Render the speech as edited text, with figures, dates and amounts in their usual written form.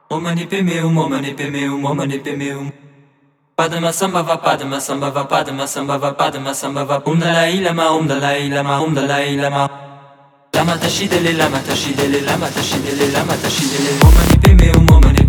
Omani pemeu, momani pemeu, momani pemeu. Padma sambhava, padma sambhava, padma sambhava, padma sambhava. Dalai Lama, Dalai Lama, Dalai Lama. Lama tashidele, lama tashidele, lama tashidele, lama tashidele. Momani pemeu, momani